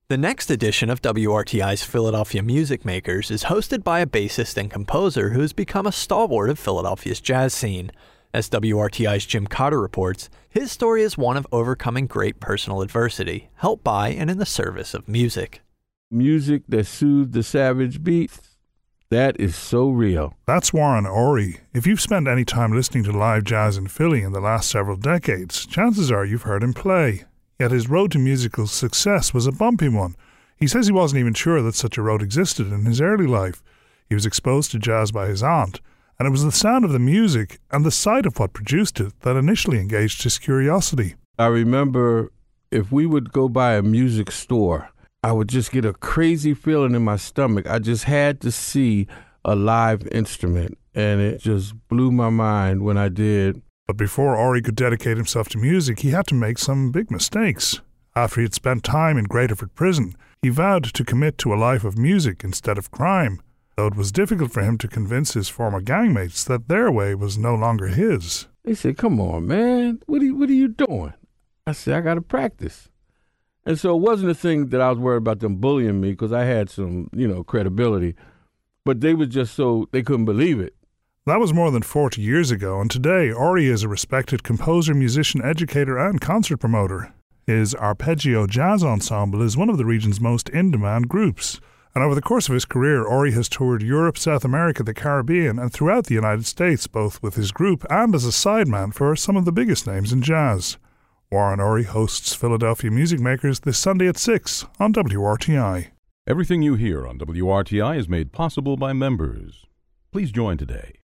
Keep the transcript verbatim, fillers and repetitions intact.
The next edition of W R T I's Philadelphia Music Makers is hosted by a bassist and composer who has become a stalwart of Philadelphia's jazz scene. As W R T I's Jim Cotter reports, his story is one of overcoming great personal adversity, helped by and in the service of music. Music that soothed the savage beats, that is so real. That's Warren Ory. If you've spent any time listening to live jazz in Philly in the last several decades, chances are you've heard him play. Yet his road to musical success was a bumpy one. He says he wasn't even sure that such a road existed in his early life. He was exposed to jazz by his aunt, and it was the sound of the music and the sight of what produced it that initially engaged his curiosity. I remember if we would go by a music store, I would just get a crazy feeling in my stomach. I just had to see a live instrument, and it just blew my mind when I did. But before Ory could dedicate himself to music, he had to make some big mistakes. After he had spent time in Graterford Prison, he vowed to commit to a life of music instead of crime, though it was difficult for him to convince his former gangmates that their way was no longer his. They said, "Come on, man, what are you, what are you doing?" I said, "I got to practice." And so it wasn't a thing that I was worried about them bullying me because I had some, you know, credibility, but they were just so, they couldn't believe it. That was more than forty years ago, and today Ory is a respected composer, musician, educator, and concert promoter. His Arpeggio Jazz Ensemble is one of the region's most in-demand groups. And over the course of his career, Ory has toured Europe, South America, the Caribbean, and throughout the United States, both with his group and as a sideman for some of the biggest names in jazz. Warren Ory hosts Philadelphia Music Makers this Sunday at six on W R T I. Everything you hear on W R T I is made possible by members. Please join today.